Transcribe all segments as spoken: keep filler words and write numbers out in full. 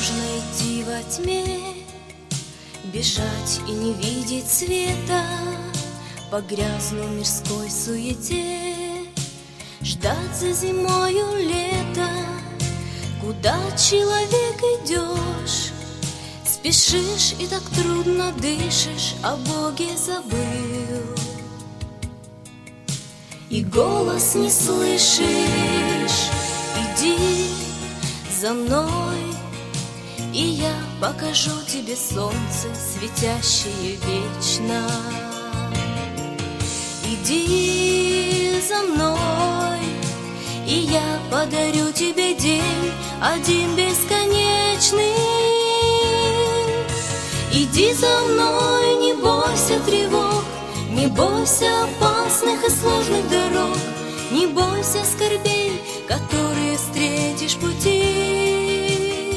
Нужно идти во тьме, бежать и не видеть света, погрязну в мирской суете, ждать за зимою лета. Куда, человек, идешь? Спешишь и так трудно дышишь, о Боге забыл. И голос не слышишь, иди за мной, и я покажу тебе солнце, светящее вечно. Иди за мной, и я подарю тебе день один бесконечный. Иди за мной, не бойся тревог, не бойся опасных и сложных дорог, не бойся скорбей, которые встретишь в пути.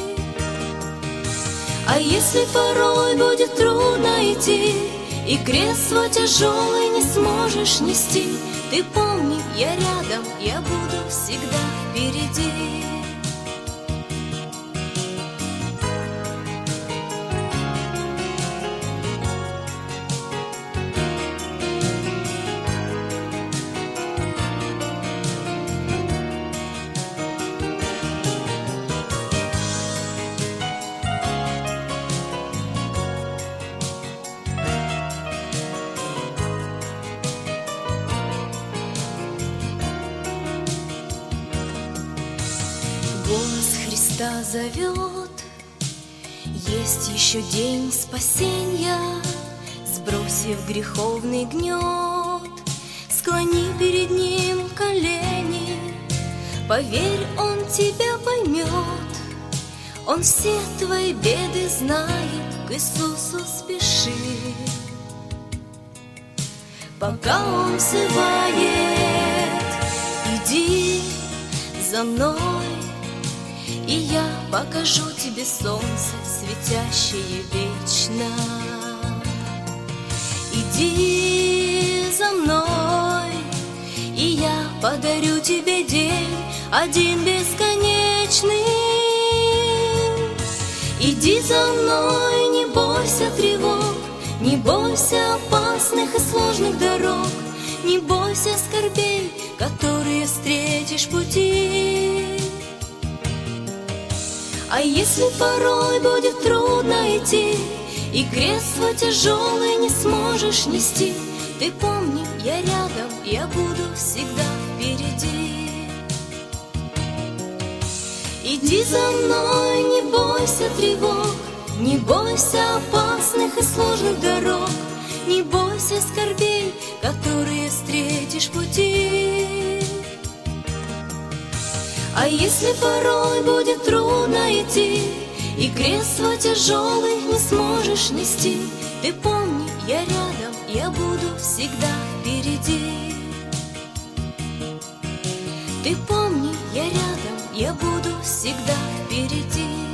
А если порой будет трудно идти, и крест свой тяжелый не сможешь нести, ты помни, я рядом, я буду всегда впереди. Голос Христа зовет, есть еще день спасения. Сбросив греховный гнет, склони перед Ним колени. Поверь, Он тебя поймет, Он все твои беды знает, к Иисусу спеши. Пока Он взывает, иди за мной, и я покажу тебе солнце, светящее вечно. Иди за мной, и я подарю тебе день один бесконечный. Иди за мной, не бойся тревог, не бойся опасных и сложных дорог, не бойся скорбей, которые встретишь в пути. А если порой будет трудно идти, и крест свой тяжелый не сможешь нести, ты помни, я рядом, я буду всегда впереди. Иди за мной, не бойся тревог, не бойся опасных и сложных дорог, не бойся скорбей, которые встретишь в пути. А если порой будет трудно идти, и крест свой тяжелый не сможешь нести, ты помни, я рядом, я буду всегда впереди. Ты помни, я рядом, я буду всегда впереди.